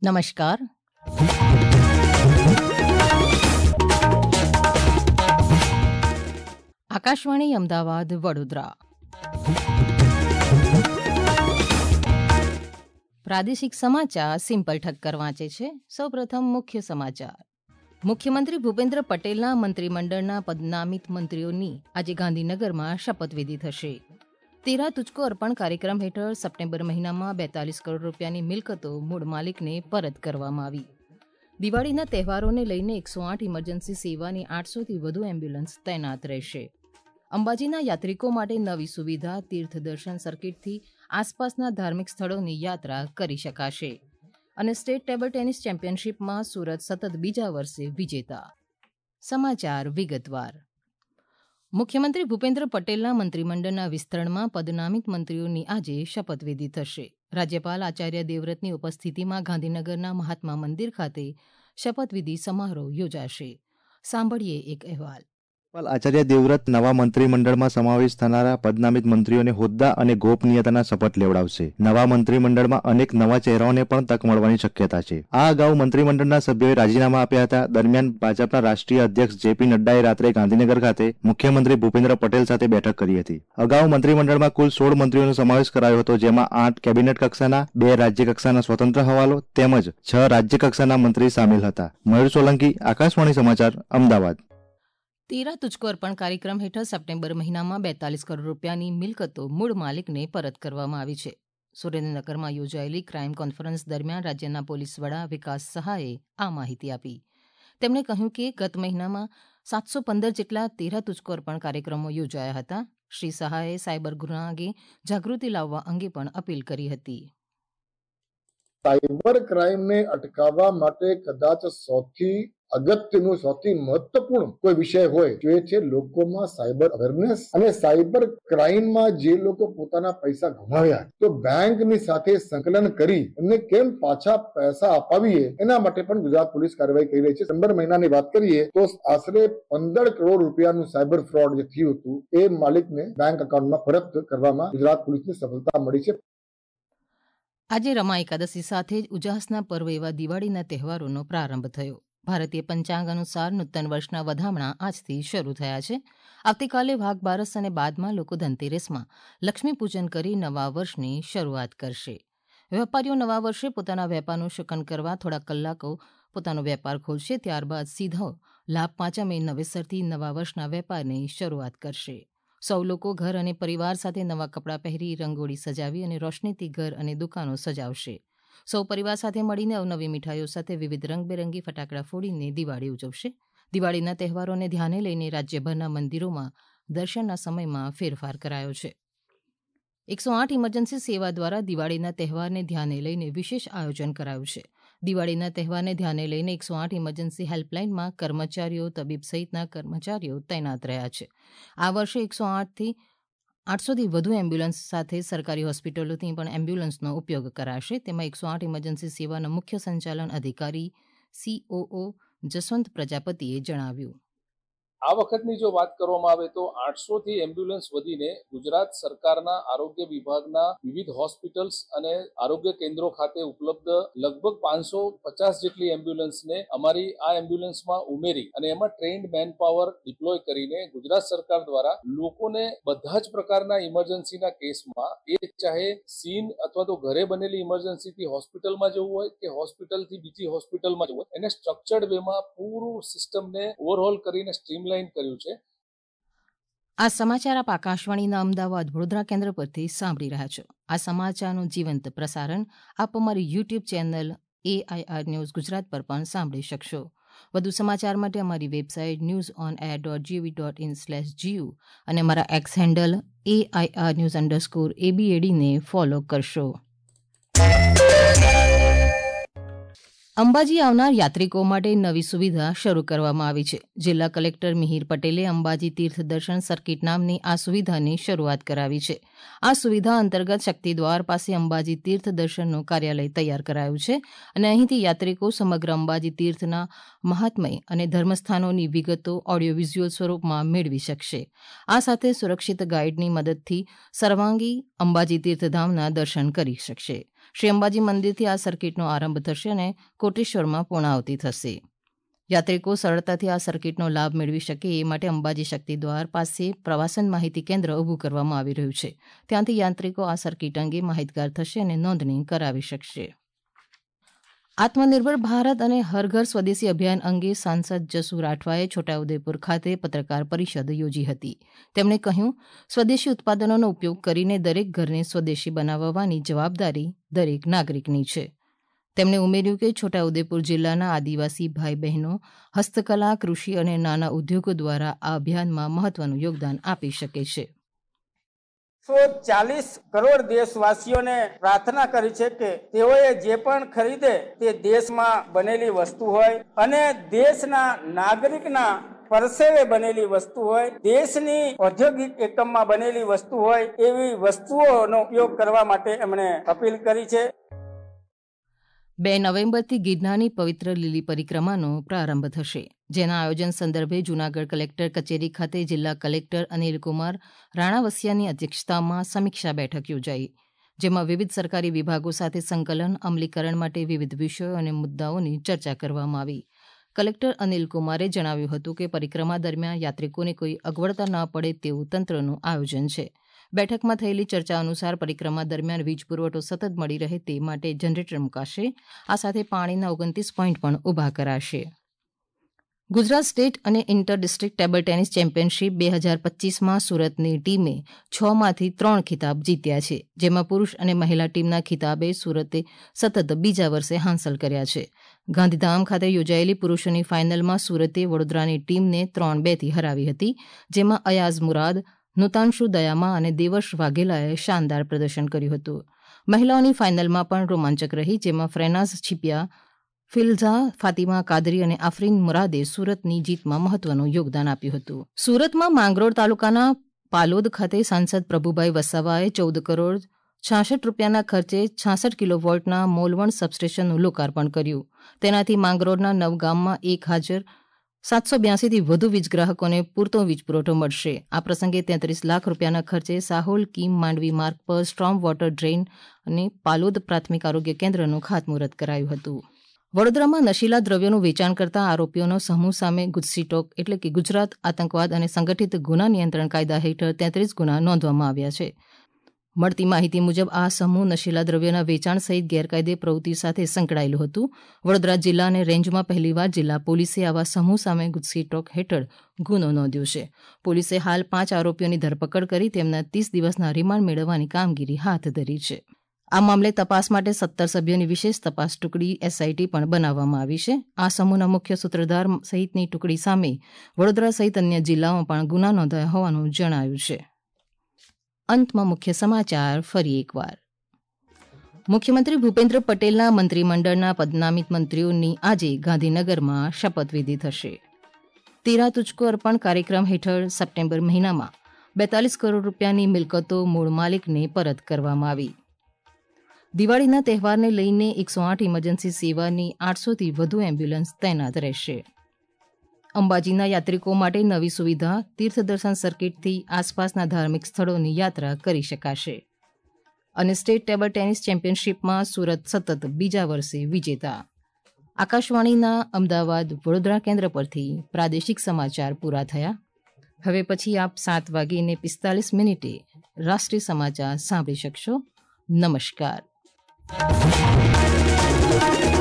નમસ્કાર. આકાશવાણી અમદાવાદ વડોદરા. પ્રાદેશિક સમાચાર સિમ્પલ ઠક્કર વાંચે છે. સૌપ્રથમ મુખ્ય સમાચાર. મુખ્યમંત્રી ભૂપેન્દ્ર પટેલના મંત્રીમંડળના પદનામિત મંત્રીઓની આજે ગાંધીનગરમાં શપથવિધિ થશે. તેરા તુજકો અર્પણ કાર્યક્રમ હેઠળ સપ્ટેમ્બર મહિનામાં 42 કરોડ રૂપિયાની મિલકતો મૂળ માલિકને પરત કરવામાં આવી. દિવાળીના તહેવારોને લઈને 108 ઇમરજન્સી સેવાની 800થી વધુ એમ્બ્યુલન્સ તૈનાત રહેશે. અંબાજીના યાત્રિકો માટે નવી સુવિધા તીર્થ દર્શન સર્કિટથી આસપાસના ધાર્મિક સ્થળોની યાત્રા કરી શકાશે. અને સ્ટેટ ટેબલ ટેનિસ ચેમ્પિયનશિપમાં સુરત સતત બીજા વર્ષે વિજેતા. સમાચાર વિગતવાર. મુખ્યમંત્રી ભૂપેન્દ્ર પટેલના મંત્રીમંડળના વિસ્તરણમાં પદનામિત મંત્રીઓની આજે શપથવિધિ થશે. રાજ્યપાલ આચાર્ય દેવવ્રતની ઉપસ્થિતિમાં ગાંધીનગરના મહાત્મા મંદિર ખાતે શપથવિધિ સમારોહ યોજાશે. સાંભળીએ એક અહેવાલ. આચાર્ય દેવવ્રત નવા મંત્રીમંડળમાં સમાવેશ થનારા પદનામિત મંત્રીઓને હોદ્દા અને ગોપનીયતાના શપથ લેવડાવશે. નવા મંત્રીમંડળમાં અનેક નવા ચહેરાઓને પણ તક મળવાની શક્યતા છે. આ અગાઉ મંત્રીમંડળના સભ્યોએ રાજીનામા આપ્યા હતા. દરમિયાન ભાજપના રાષ્ટ્રીય અધ્યક્ષ જેપી નડ્ડાએ રાત્રે ગાંધીનગર ખાતે મુખ્યમંત્રી ભૂપેન્દ્ર પટેલ સાથે બેઠક કરી હતી. અગાઉ મંત્રીમંડળમાં કુલ 16 મંત્રીઓનો સમાવેશ કરાયો હતો, જેમાં 8 કેબિનેટ કક્ષાના, 2 રાજ્ય કક્ષાના સ્વતંત્ર હવાલો તેમજ 6 રાજ્ય કક્ષાના મંત્રી સામેલ હતા. મયુર સોલંકી, આકાશવાણી સમાચાર, અમદાવાદ. તેરા તુજકો અર્પણ કાર્યક્રમ હેઠળ સપ્ટેમ્બર મહિનામાં 42 કરોડ રૂપિયાની મિલકતો મૂળ માલિકને પરત કરવામાં આવી છે. સુરેન્દ્રનગરમાં યોજાયેલી ક્રાઇમ કોન્ફરન્સ દરમિયાન રાજ્યના પોલીસ વડા વિકાસ સહાયે આ માહિતી આપી. તેમણે કહ્યું કે ગત મહિનામાં 715 જેટલા તેરા તુજકો અર્પણ કાર્યક્રમો યોજાયા હતા. શ્રી સહાયે સાયબર ગુના અંગે જાગૃતિ લાવવા અંગે પણ અપીલ કરી હતી. સાયબર ક્રાઇમને અટકાવવા માટે કદાચ સૌથી અગત્યનું, સૌથી મહત્વપૂર્ણ કોઈ વિષય હોય તો એ છે લોકોમાં સાયબર અવેરનેસ. અને સાયબર ક્રાઇમમાં જે લોકો પોતાના પૈસા ગુમાવ્યા તો બેંકની સાથે સંકલન કરી એમને કેમ પાછા પૈસા અપાવીએ એના માટે પણ ગુજરાત પોલીસ કાર્યવાહી કરી રહી છે. સપ્ટેમ્બર મહિનાની વાત કરીએ તો આશરે 15 કરોડ રૂપિયાનું સાયબર ફ્રોડ જે થયું હતું એ માલિકને બેંક એકાઉન્ટમાં પરત કરવામાં ગુજરાત પોલીસને સફળતા મળી છે. આજે રમા એકાદશી સાથે જ ઉજાસના પર્વ એવા દિવાળીના તહેવારોનો પ્રારંભ થયો. ભારતીય પંચાંગ અનુસાર નૂતન વર્ષના વધામણા આજથી શરૂ થયા છે. આવતીકાલે વાઘ બારસ અને બાદમાં લોકો ધનતેરસમાં લક્ષ્મી પૂજન કરી નવા વર્ષની શરૂઆત કરશે. વેપારીઓ નવા વર્ષે પોતાના વેપારનું શુકન કરવા થોડા કલાકો પોતાનો વેપાર ખોલશે. ત્યારબાદ સીધો લાભ પાંચમે નવેસરથી નવા વર્ષના વેપારની શરૂઆત કરશે. સૌ લોકો ઘર અને પરિવાર સાથે નવા કપડાં પહેરી રંગોળી સજાવી અને રોશનીથી ઘર અને દુકાનો સજાવશે. સૌ પરિવાર સાથે મળીને અવનવી મીઠાઈઓ સાથે વિવિધ રંગબેરંગી ફટાકડા ફોડીને દિવાળી ઉજવશે. દિવાળીના તહેવારોને ધ્યાને લઈને રાજ્યભરના મંદિરોમાં દર્શનના સમયમાં ફેરફાર કરાયો છે. 108 ઇમરજન્સી સેવા દ્વારા દિવાળીના તહેવારને ધ્યાને લઈને વિશેષ આયોજન કરાયું છે. દિવાળીના તહેવારને ધ્યાને લઈને 108 ઇમરજન્સી હેલ્પલાઇનમાં કર્મચારીઓ, તબીબ સહિતના કર્મચારીઓ તૈનાત રહ્યા છે. આ વર્ષે 108થી 800થી વધુ એમ્બ્યુલન્સ સાથે સરકારી હોસ્પિટલોથી પણ એમ્બ્યુલન્સનો ઉપયોગ કરાશે. તેમાં 108 ઇમરજન્સી સેવાના મુખ્ય સંચાલન અધિકારી COO જસવંત પ્રજાપતિએ જણાવ્યું. આ વખતની જો વાત કરવામાં આવે તો 800થી એમ્બ્યુલન્સ વધીને ગુજરાત સરકારના આરોગ્ય વિભાગના વિવિધ હોસ્પિટલ્સ અને આરોગ્ય કેન્દ્રો ખાતે ઉપલબ્ધ લગભગ 550 જેટલી એમ્બ્યુલન્સને અમારી આ એમ્બ્યુલન્સમાં ઉમેરી અને એમાં ટ્રેન્ડ મેન પાવર ડિપ્લોય કરીને ગુજરાત સરકાર દ્વારા લોકોને બધા જ પ્રકારના ઇમરજન્સીના કેસમાં એ ચાહે સીન અથવા તો ઘરે બનેલી ઇમરજન્સીથી હોસ્પિટલમાં જવું હોય કે હોસ્પિટલથી બીજી હોસ્પિટલમાં જવું હોય એને સ્ટ્રક્ચર્ડ વેમાં પૂરું સિસ્ટમને ઓવરહોલ કરીને સ્ટ્રીમલાઇન કર્યું છે. આ સમાચાર આપ આકાશવાણીના અમદાવાદ વડોદરા કેન્દ્ર પરથી સાંભળી રહ્યા છો. આ સમાચારનું જીવંત પ્રસારણ આપ અમારી YouTube channel AIR news Gujarat પર પણ સાંભળી શકશો. વધુ સમાચાર માટે અમારી વેબસાઇટ newsonair.gov.in/gu અને અમારા એક્સ હેન્ડલ AIR_news_ABAD ને ફોલો કરશો. અંબાજી આવનાર યાત્રિકો માટે નવી સુવિધા શરૂ કરવામાં આવી છે. જિલ્લા કલેક્ટર મિહિર પટેલે અંબાજી તીર્થ દર્શન સર્કિટ નામની આ સુવિધાની શરૂઆત કરાવી છે. આ સુવિધા અંતર્ગત શક્તિદ્વાર પાસે અંબાજી તીર્થ દર્શનનું કાર્યાલય તૈયાર કરાયું છે અને અહીંથી યાત્રિકો સમગ્ર અંબાજી તીર્થના મહાત્મય અને ધર્મસ્થાનોની વિગતો ઓડિયો વિઝ્યુઅલ સ્વરૂપમાં મેળવી શકશે. આ સાથે સુરક્ષિત ગાઈડની મદદથી સર્વાંગી અંબાજી તીર્થધામના દર્શન કરી શકશે. શ્રી અંબાજી મંદિરથી આ સર્કિટનો આરંભ થશે અને કોટેશ્વરમાં પૂર્ણાહુતિ થશે. યાત્રિકો સરળતાથી આ સર્કિટનો લાભ મેળવી શકે એ માટે અંબાજી શક્તિદ્વાર પાસે પ્રવાસન માહિતી કેન્દ્ર ઊભું કરવામાં આવી રહ્યું છે. ત્યાંથી યાત્રિકો આ સર્કિટ અંગે માહિતગાર થશે અને નોંધણી કરાવી શકશે. આત્મનિર્ભર ભારત અને હર ઘર સ્વદેશી અભિયાન અંગે સાંસદ જસુ રાઠવાએ છોટાઉદેપુર ખાતે પત્રકાર પરિષદ યોજી હતી. તેમણે કહ્યું, સ્વદેશી ઉત્પાદનોનો ઉપયોગ કરીને દરેક ઘરને સ્વદેશી બનાવવાની જવાબદારી દરેક નાગરિકની છે. તેમણે ઉમેર્યું કે છોટાઉદેપુર જિલ્લાના આદિવાસી ભાઈ બહેનો હસ્તકલા, કૃષિ અને નાના ઉદ્યોગો દ્વારા આ અભિયાનમાં મહત્વનું યોગદાન આપી શકે છે. 140 કરોડ દેશવાસીઓને પ્રાર્થના કરી છે કે તેઓએ જે પણ ખરીદે તે દેશમાં બનેલી વસ્તુ હોય અને દેશના નાગરિકના પરસેવે બનેલી વસ્તુ હોય, દેશની ઔદ્યોગિક એકમમાં બનેલી વસ્તુ હોય એવી વસ્તુઓનો ઉપયોગ કરવા માટે એમણે અપીલ કરી છે. 2 નવેમ્બરથી ગિરનારની પવિત્ર લીલી પરિક્રમાનો પ્રારંભ થશે, જેના આયોજન સંદર્ભે જૂનાગઢ કલેક્ટર કચેરી ખાતે જિલ્લા કલેક્ટર અનિલકુમાર રાણાવસિયાની અધ્યક્ષતામાં સમીક્ષા બેઠક યોજાઈ, જેમાં વિવિધ સરકારી વિભાગો સાથે સંકલન, અમલીકરણ માટે વિવિધ વિષયો અને મુદ્દાઓની ચર્ચા કરવામાં આવી. કલેક્ટર અનિલકુમારે જણાવ્યું હતું કે પરિક્રમા દરમિયાન યાત્રિકોને કોઈ અગવડતા ન પડે તેવું તંત્રનું આયોજન છે. બેઠકમાં થયેલી ચર્ચા અનુસાર પરિક્રમા દરમિયાન વીજ પુરવઠો સતત મળી રહે તે માટે જનરેટર મૂકાશે. આ સાથે પાણીના 29 પોઈન્ટ પણ ઊભા કરાશે. ગુજરાત સ્ટેટ અને inter district table tennis championship 2025માં સુરતની ટીમે 6માંથી 3 ખિતાબ જીત્યા છે, જેમાં પુરુષ અને મહિલા ટીમના ખિતાબે સુરતે સતત બીજા વર્ષે હાંસલ કર્યા છે. ગાંધીધામ ખાતે યોજાયેલી પુરુષોની ફાઇનલમાં સુરતે વડોદરાની ટીમને 3-2થી હરાવી હતી, જેમાં અયાઝ મુરાદ, નુતાંશુ દયામા અને દેવર્ષ વાઘેલાએ શાનદાર પ્રદર્શન કર્યું હતું. મહિલાઓની ફાઇનલમાં પણ રોમાંચક રહી, જેમાં ફ્રેનાઝ છીપિયા, ફિલ્ઝા ફાતિમા કાદરી અને આફરીન મુરાદે સુરતની જીતમાં મહત્વનું યોગદાન આપ્યું હતું. સુરતમાં માંગરોળ તાલુકાના પાલોદ ખાતે સાંસદ પ્રભુભાઈ વસાવાએ 14 કરોડ 66 રૂપિયાના ખર્ચે 66 કિલોવોલ્ટના મોલવણ સબસ્ટેશનનું લોકાર્પણ કર્યું. તેનાથી માંગરોળના 9 ગામમાં 1,782થી વધુ વીજ ગ્રાહકોને પૂરતો વીજ પુરવઠો મળશે. આ પ્રસંગે 33 લાખ રૂપિયાના ખર્ચે સાહોલ કીમ માંડવી માર્ગ પર સ્ટ્રોમ વોટર ડ્રેઇન અને પાલોદ પ્રાથમિક આરોગ્ય કેન્દ્રનું ખાતમુહૂર્ત કરાયું હતું. વડોદરામાં નશીલા દ્રવ્યોનું વેચાણ કરતા આરોપીઓનો સમૂહ સામે ગુજસીટોક એટલે કે ગુજરાત આતંકવાદ અને સંગઠિત ગુના નિયંત્રણ કાયદા હેઠળ 33 ગુના નોંધવામાં આવ્યા છે. મળતી માહિતી મુજબ આ સમૂહ નશીલા દ્રવ્યોના વેચાણ સહિત ગેરકાયદે પ્રવૃત્તિ સાથે સંકળાયેલું હતું. વડોદરા જિલ્લા અને રેન્જમાં પહેલીવાર જિલ્લા પોલીસે આવા સમૂહ સામે ગુજસીટોક હેઠળ ગુનો નોંધ્યો છે. પોલીસે હાલ 5 આરોપીઓની ધરપકડ કરી તેમના 30 દિવસના રિમાન્ડ મેળવવાની કામગીરી હાથ ધરી છે. આ મામલે તપાસ માટે 17 સભ્યોની વિશેષ તપાસ ટુકડી એસઆઈટી પણ બનાવવામાં આવી છે. આ સમૂહના મુખ્ય સૂત્રધાર સહિતની ટુકડી સામે વડોદરા સહિત અન્ય જિલ્લાઓમાં પણ ગુના નોંધાયા હોવાનું જણાયું છે. અંતમાં મુખ્ય સમાચાર ફરી એકવાર. મુખ્યમંત્રી ભૂપેન્દ્ર પટેલના મંત્રીમંડળના પદનામિત મંત્રીઓની આજે ગાંધીનગરમાં શપથવિધિ થશે. તેરા તુજકો અર્પણ કાર્યક્રમ હેઠળ સપ્ટેમ્બર મહિનામાં 42 કરોડ રૂપિયાની મિલકતો મૂળ માલિકને પરત કરવામાં આવી. દિવાળીના તહેવારને લઈને 108 ઇમરજન્સી સેવાની 800થી વધુ એમ્બ્યુલન્સ તૈનાત રહેશે. અંબાજીના યાત્રિકો માટે નવી સુવિધા, તીર્થદર્શન સર્કિટથી આસપાસના ધાર્મિક સ્થળોની યાત્રા કરી શકાશે. અને સ્ટેટ ટેબલ ટેનિસ ચેમ્પિયનશિપમાં સુરત સતત બીજા વર્ષે વિજેતા. આકાશવાણીના અમદાવાદ વડોદરા કેન્દ્ર પરથી પ્રાદેશિક સમાચાર પૂરા થયા. હવે પછી આપ 7:45 રાષ્ટ્રીય સમાચાર સાંભળી શકશો. નમસ્કાર.